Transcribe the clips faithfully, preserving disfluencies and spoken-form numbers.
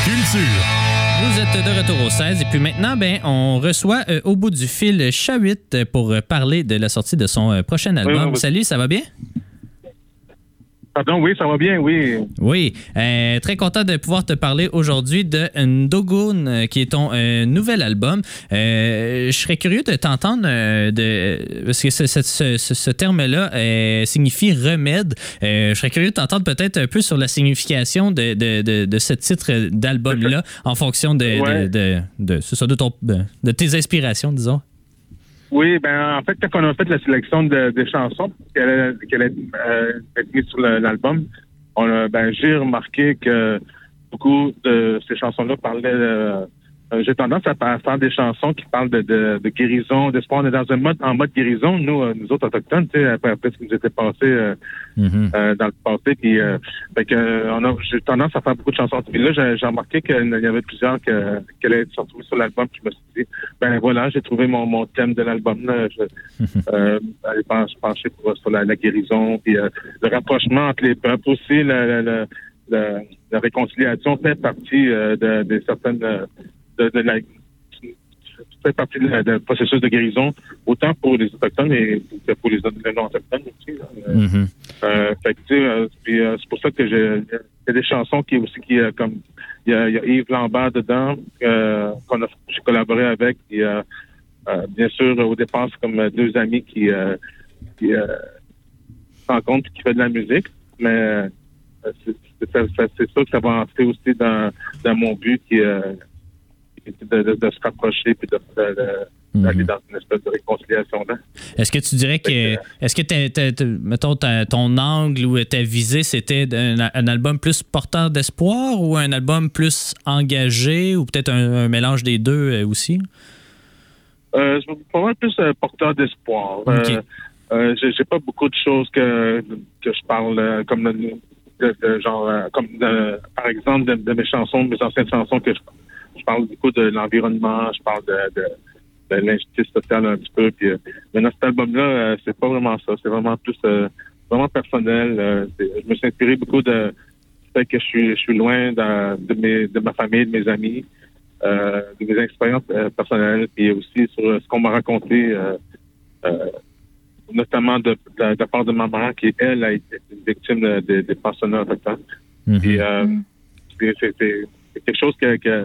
culture. Vous êtes de retour au seize et puis maintenant, ben, on reçoit euh, au bout du fil Shawit pour euh, parler de la sortie de son euh, prochain album. Oui, oui, oui. Salut, ça va bien? Pardon, oui, ça va bien, oui. Oui, euh, très content de pouvoir te parler aujourd'hui de Ndogun, qui est ton euh, nouvel album. Euh, je serais curieux de t'entendre, euh, de, parce que ce, ce, ce, ce terme-là euh, signifie remède. Euh, je serais curieux de t'entendre peut-être un peu sur la signification de, de, de, de ce titre d'album-là, en fonction de, ouais. de, de, de, de, de, ton, de, de tes inspirations, disons. Oui, ben en fait, quand on a fait la sélection de, des chansons qu'elle a, qu'elle a euh, mises sur le, l'album, on a, ben j'ai remarqué que beaucoup de ces chansons-là parlaient. Euh, j'ai tendance à faire des chansons qui parlent de, de, de guérison, d'espoir. On est dans un mode en mode guérison, nous, euh, nous autres autochtones, tu sais, après, après ce qui nous était passé euh, mm-hmm. euh, dans le passé. Puis, euh, fait que, on a, j'ai tendance à faire beaucoup de chansons. Puis là, j'ai, j'ai remarqué qu'il y avait plusieurs que, qu'elle allait se retrouver sur l'album. Puis je me suis dit, ben voilà, j'ai trouvé mon, mon thème de l'album. Là. Je, mm-hmm. euh, je penche, pencher pour, sur la, la guérison, puis euh, le rapprochement entre les peuples aussi, la, la, la, la, la réconciliation fait partie euh, de, de certaines. Euh, De, de la, fait partie du processus de guérison, autant pour les Autochtones et pour les non-Autochtones aussi. Mm-hmm. Euh, fait que, tu sais, euh, puis, euh, c'est pour ça que j'ai, il y a des chansons qui aussi, qui, euh, comme, il y, a, il y a Yves Lambert dedans, euh, qu'on a, j'ai collaboré avec, et, euh, euh, bien sûr, au départ, c'est comme deux amis qui, euh, qui euh, se rencontrent et qui font de la musique, mais euh, c'est, c'est, c'est, c'est ça que ça va entrer aussi dans, dans mon but qui est euh, De, de, de se rapprocher et de, de, de, d'aller mm-hmm. dans une espèce de réconciliation-là. Est-ce que tu dirais que, est-ce que t'as, t'as, t'as, mettons, t'as, ton angle ou ta visée, c'était un, un album plus porteur d'espoir ou un album plus engagé ou peut-être un, un mélange des deux euh, aussi? Euh, je vais pas mal plus euh, porteur d'espoir. Okay. Euh, euh, j'ai, j'ai pas beaucoup de choses que, que je parle euh, comme de, de, de genre, euh, comme de, par exemple, de, de mes chansons, de mes anciennes chansons que je Je parle beaucoup de l'environnement, je parle de, de, de l'injustice sociale un petit peu. Puis, euh, mais dans cet album-là, euh, c'est pas vraiment ça. C'est vraiment plus euh, vraiment personnel. Euh, je me suis inspiré beaucoup de du fait que je suis, je suis loin de, de, mes, de ma famille, de mes amis, euh, de mes expériences euh, personnelles, puis aussi sur ce qu'on m'a raconté, euh, euh, notamment de, de, de la part de ma mère, qui, elle, a été une victime de, de, des pensionnats autochtones. Mm-hmm. Puis, euh, mm-hmm. c'est, c'est, c'est quelque chose que... que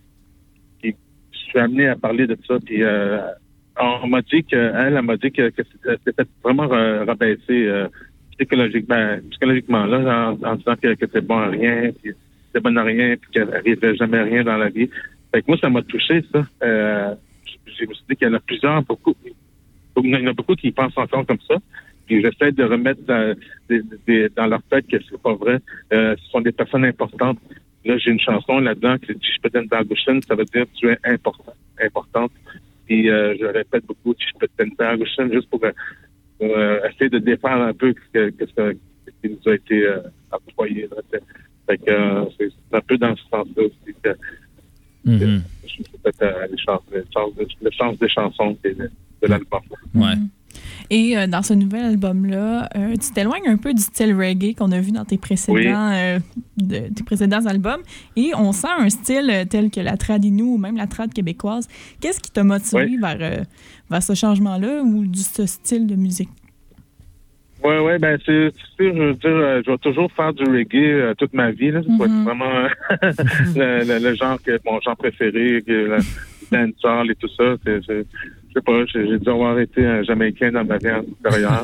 je suis amené à parler de ça, puis euh, on m'a dit que elle, elle m'a dit que, que c'était vraiment rabaissé euh, psychologiquement, psychologiquement là, en, en disant que, que c'était bon à rien, puis c'était bon à rien, puis qu'elle n'arrivait jamais à rien dans la vie. Fait que moi, ça m'a touché, ça. Euh, je me suis dit qu'il y en a plusieurs, beaucoup, il y en a beaucoup qui pensent encore comme ça. Puis j'essaie de remettre dans, des, des, dans leur tête que c'est pas vrai. Euh, ce sont des personnes importantes. Là, j'ai une chanson là-dedans qui dit « Je peux t'en gauchen », ça veut dire « Tu es important, importante ». Puis euh, je répète beaucoup « Je peux t'en gauchen » juste pour euh, essayer de défendre un peu ce, que, ce qui nous a été euh, employé. Fait que euh, c'est, c'est un peu dans ce sens-là aussi que, mm-hmm. que je suis peut-être euh, le, sens, le, sens de, le sens des chansons de, de l'album. Ouais. Et euh, dans ce nouvel album-là, euh, tu t'éloignes un peu du style reggae qu'on a vu dans tes précédents, oui. euh, de, tes précédents albums. Et on sent un style tel que la trad inou ou même la trad québécoise. Qu'est-ce qui t'a motivé oui. vers, euh, vers ce changement-là ou du, ce style de musique? Oui, oui, ben c'est sûr, je veux dire, je vais toujours faire du reggae euh, toute ma vie. Là. Mm-hmm. C'est vraiment le, le, le genre que mon genre préféré, que le dancehall et tout ça. C'est, c'est, je sais pas, j'ai, j'ai dû avoir été un Jamaïcain dans ma vie antérieure.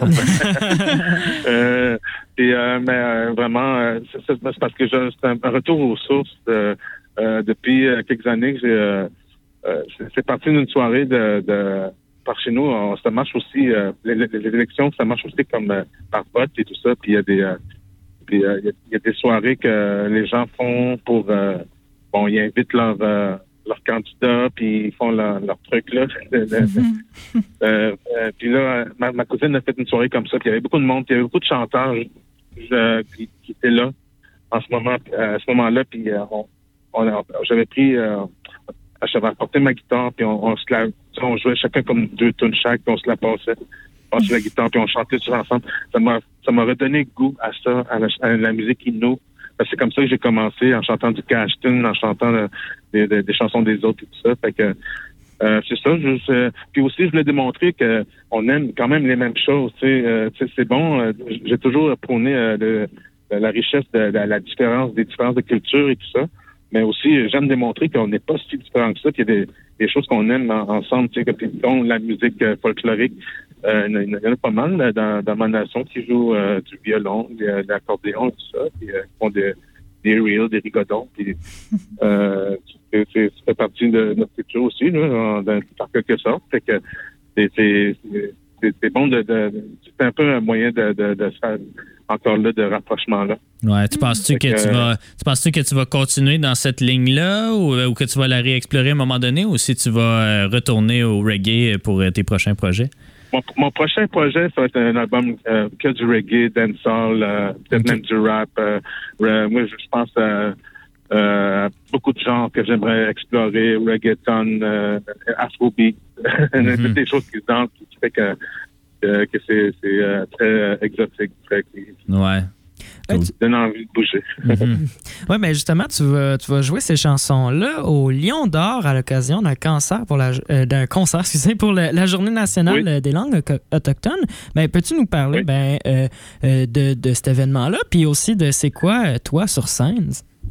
euh, et, euh, mais euh, vraiment, euh, c'est, c'est parce que je, c'est un retour aux sources. Euh, euh, depuis euh, quelques années, j'ai, euh, euh, c'est parti d'une soirée de, de par chez nous, on, ça marche aussi, euh, les, les, les élections, ça marche aussi comme euh, par vote et tout ça. Puis il y a des euh, puis euh, il y a des soirées que les gens font pour euh, bon, ils invitent leur euh, leur candidat, puis ils font leur, leur truc là. Mm-hmm. euh, euh, puis là, ma, ma cousine a fait une soirée comme ça, puis il y avait beaucoup de monde, puis il y avait beaucoup de chanteurs je, qui, qui étaient là en ce moment, à ce moment-là, puis euh, on, on, j'avais pris euh, j'avais apporté ma guitare, puis on, on se la, on jouait chacun comme deux tunes chaque, puis on se la passait. On passait la guitare, puis on chantait tous ensemble. Ça m'a, ça m'a redonné goût à ça, à la, à la musique inno. Ben, c'est comme ça que j'ai commencé, en chantant du Cashton, en chantant euh, des, des, des chansons des autres et tout ça. Fait que euh, c'est ça. Je, euh, puis aussi, je voulais démontrer que on aime quand même les mêmes choses. Tu sais, euh, c'est bon. Euh, j'ai toujours prôné euh, le, la richesse de, de la différence, des différences de culture et tout ça. Mais aussi, j'aime démontrer qu'on n'est pas si différents que ça, qu'il y a des, des choses qu'on aime en, ensemble, tu sais, comme la musique euh, folklorique. Euh, il y en a pas mal là, dans, dans ma nation qui jouent euh, du violon, de, de l'accordéon et tout ça, puis euh, qui font des, des reels, des rigodons. Puis, euh, c'est, c'est, ça fait partie de notre culture aussi, là, en, dans, par quelque sorte. Fait que c'est, c'est, c'est, c'est bon de, de, de... C'est un peu un moyen de, de, de faire encore là de rapprochement-là. Ouais, tu penses-tu que, que tu vas tu penses-tu que tu vas continuer dans cette ligne-là ou, ou que tu vas la réexplorer à un moment donné ou si tu vas retourner au reggae pour tes prochains projets? Mon, mon prochain projet, ça va être un album euh, que du reggae, dancehall, euh, peut-être okay. même du rap. Euh, euh, moi, je pense à euh, beaucoup de genres que j'aimerais explorer, reggaeton, euh, afrobeat, mm-hmm. toutes des choses qui se dansent, qui fait que, euh, que c'est, c'est euh, très exotique, très... Ouais. Ça me donne envie de bouger. Mm-hmm. Oui, mais justement, tu vas, tu vas jouer ces chansons-là au Lion d'Or à l'occasion d'un concert pour la euh, d'un concert, excusez, pour le, la Journée nationale oui. des langues autochtones. Ben, peux-tu nous parler oui. ben, euh, euh, de, de cet événement-là, puis aussi de c'est quoi, toi, sur scène?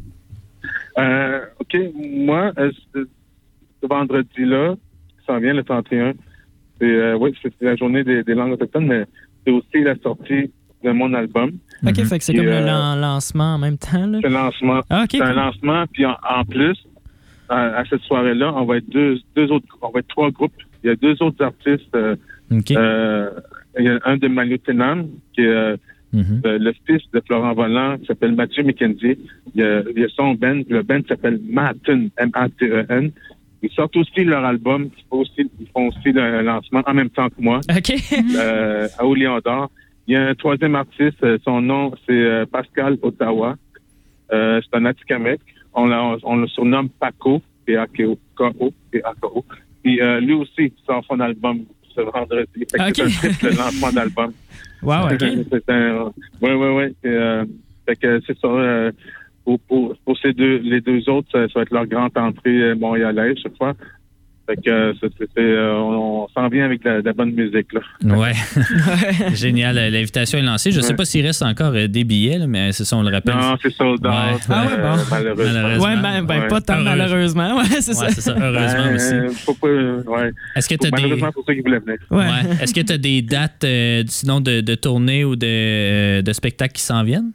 Euh, OK. Moi, euh, ce vendredi-là, ça vient le trente et un, c'est, euh, oui, c'est la Journée des, des langues autochtones, mais c'est aussi la sortie de mon album. OK, mm-hmm. fait que c'est comme euh, le lan- lancement en même temps. Là. C'est le lancement. Ah, okay, c'est cool. un lancement, puis en, en plus, à, à cette soirée-là, on va être deux, deux autres, on va être trois groupes. Il y a deux autres artistes. Euh, okay. euh, il y a un de Manu Tenam, qui est euh, mm-hmm. le, le fils de Florent Volant, qui s'appelle Mathieu McKenzie. Il y a, il y a son band, le band s'appelle Maten, M A T E N. Ils sortent aussi leur album. Ils font aussi, ils font aussi le lancement en même temps que moi. OK. euh, à Au Lion d'Or. Il y a un troisième artiste, son nom, c'est euh, Pascal Ottawa. Euh, c'est un Atikamekw. On, on, on le surnomme Paco, P A K O, P A K O. Puis euh, lui aussi sort son album ce vendredi. Fait okay. C'est un triple lancement d'album. Wow, OK. c'est un... Oui, oui, oui. Euh, fait que c'est ça. Euh, pour, pour, pour ces deux, les deux autres, ça, ça va être leur grande entrée montréalaise, cette fois. Fait que c'est, c'est, c'est, euh, on, on s'en vient avec de la, de la bonne musique, là. Ouais. Génial. L'invitation est lancée. Je ne sais pas s'il reste encore euh, des billets, là, mais c'est ça, on le rappelle. Non, c'est sold out. Ouais. Ah ouais, bon. Euh, malheureusement. malheureusement. Ouais, ben, ben ouais. pas tant malheureusement. Ouais, c'est ouais, ça. c'est ça. Heureusement ben, aussi. Euh, faut pas, ouais. Est-ce que tu as des... Malheureusement pour ceux qui voulaient venir. Ouais. Ouais. Est-ce que tu as des dates, euh, sinon, de, de tournées ou de, euh, de spectacles qui s'en viennent?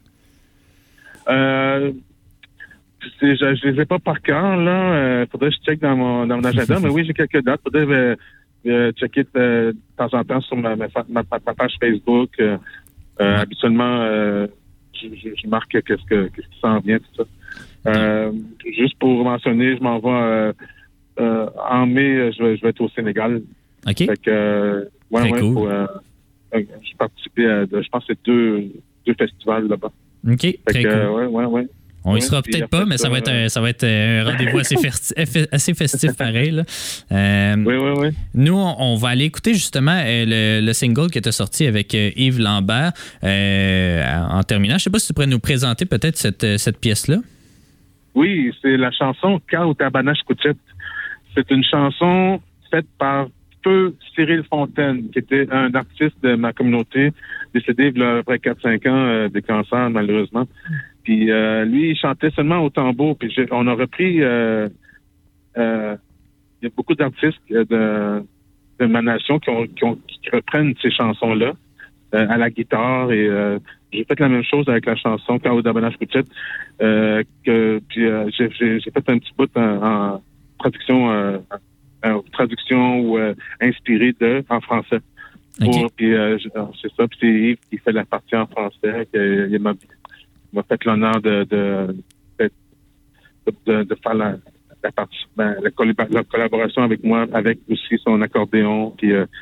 Euh... C'est, je ne les ai pas par cœur, là. Euh, faudrait que je check dans mon, dans mon agenda. Mais oui, j'ai quelques dates. Faudrait euh, euh, checker de, de temps en temps sur ma, ma, ma, ma page Facebook. Euh, euh, habituellement, euh, je, je, je marque qu'est-ce, que, qu'est-ce qui s'en vient, tout ça. Euh, juste pour mentionner, je m'en vais euh, euh, en mai, je vais, je vais être au Sénégal. OK. Fait que, euh, ouais, Très ouais, cool. pour, euh, je participé à, de, je pense que c'est deux, deux festivals là-bas. OK. Fait Très que, cool. euh, ouais, ouais, ouais. On ouais, y sera peut-être pas, mais ça va être un, ça va être un rendez-vous assez, ferti- assez festif pareil. Là. Euh, oui, oui, oui. Nous, on, on va aller écouter justement euh, le, le single qui était sorti avec euh, Yves Lambert euh, en terminant. Je ne sais pas si tu pourrais nous présenter peut-être cette, cette pièce-là. Oui, c'est la chanson Kao Tabanache Kuchet. C'est une chanson faite par Feu Cyril Fontaine, qui était un artiste de ma communauté, décédé il y a après quatre cinq ans euh, de cancer, malheureusement. Puis euh, lui, il chantait seulement au tambour. Puis j'ai, on a repris... Euh, euh, il y a beaucoup d'artistes de, de ma nation qui, ont, qui, ont, qui reprennent ces chansons-là euh, à la guitare. Et euh, j'ai fait la même chose avec la chanson Kao Tabanache Kuchet. Euh, que, puis euh, j'ai, j'ai, j'ai fait un petit bout en, en traduction, euh, en traduction ou euh, inspiré de en français. Okay. Pour, puis euh, c'est ça. Puis c'est Yves qui fait la partie en français. Il, il m'a m'a fait l'honneur de, de, de, de, de faire la, la, partie, ben, la, collab- la collaboration avec moi, avec aussi son accordéon. Puis, euh,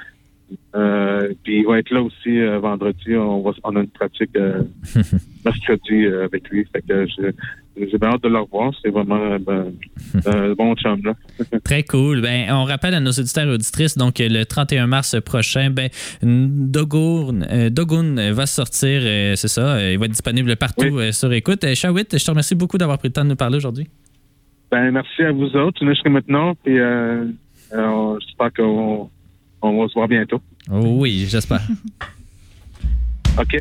Euh, puis il va être là aussi euh, vendredi. On, va, on a une pratique euh, mercredi euh, avec lui. Fait que j'ai, j'ai bien hâte de le revoir. C'est vraiment ben, un bon chum, là. Très cool. Ben, on rappelle à nos auditeurs et auditrices, donc le trente et un mars prochain, ben, Dogoon, euh, Dogoon va sortir, euh, c'est ça, euh, il va être disponible partout oui. euh, sur écoute. Euh, Shawit, je te remercie beaucoup d'avoir pris le temps de nous parler aujourd'hui. Ben, merci à vous autres. Tu es jusqu'à maintenant. Puis, euh, euh, j'espère qu'on on va se voir bientôt. Oh oui, j'espère. OK.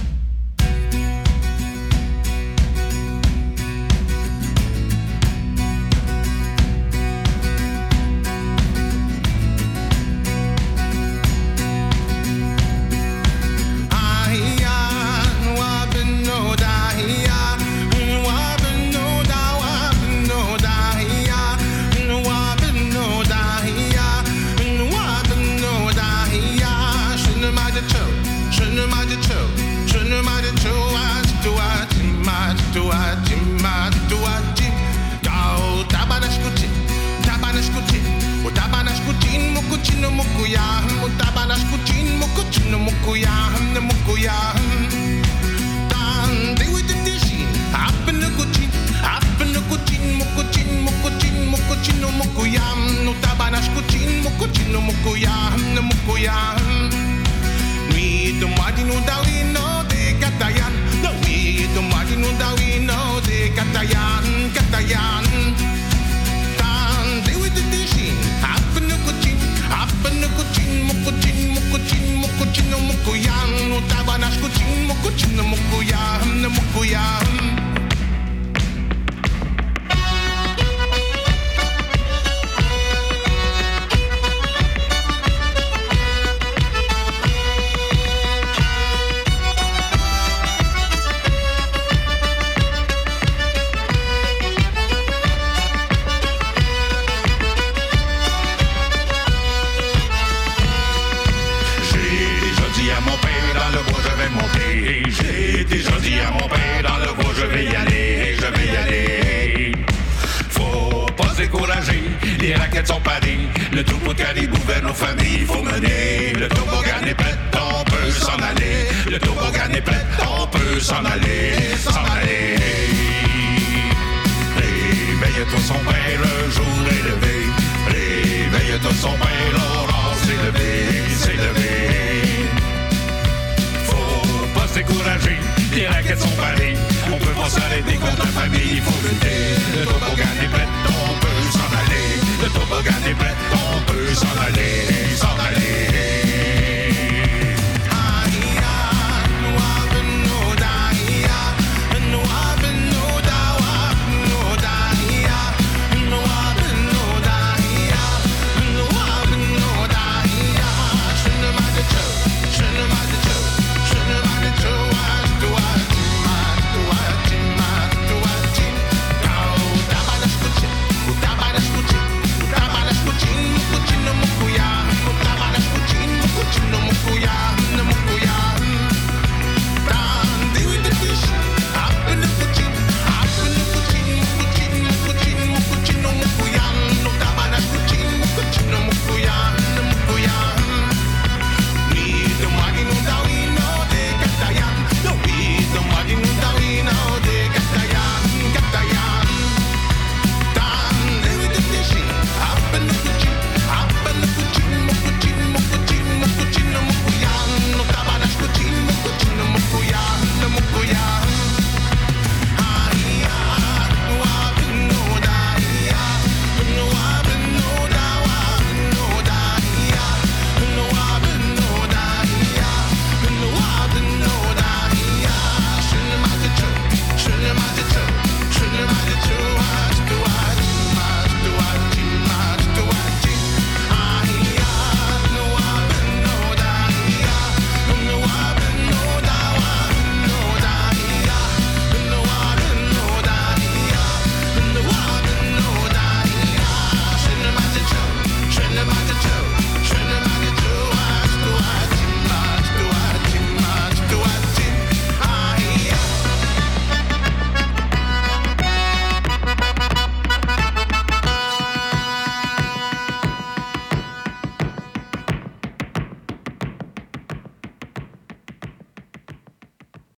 Mukuchino mukuyam, mutabanas kuchin, mukuchino mukuyam, mukuyam. Dan de with the dishin, happen the kuchin, happen the kuchin, mukuchin, mukuchin, mukuchino mukuyam, mutabanas kuchin, mukuchino mukuyam, mukuyam. Nui to madino dawino de katayan, nui to madino dawino de katayan, katayan. Dan de with the dishin, happen the kuchin. Mukuchin, mukuchin, mukuchin, mukuchin, mukuyan, utabanas kuchin, mukuchin, mukuyan, mukuyan. J'ai déjà dit à mon père dans le bois je vais y aller, je vais y aller. Faut pas se décourager, les raquettes sont parées, le troupeau de caribou vers nos familles faut mener. Le toboggan est prêt, on peut s'en aller. Le toboggan est prêt, on peut s'en aller, s'en aller. Réveille-toi son père, le jour est levé. Réveille-toi son père, l'aurore s'est levé, s'est levé. Découragé, les raquettes sont parées. On peut pas s'arrêter contre la famille, il faut lutter.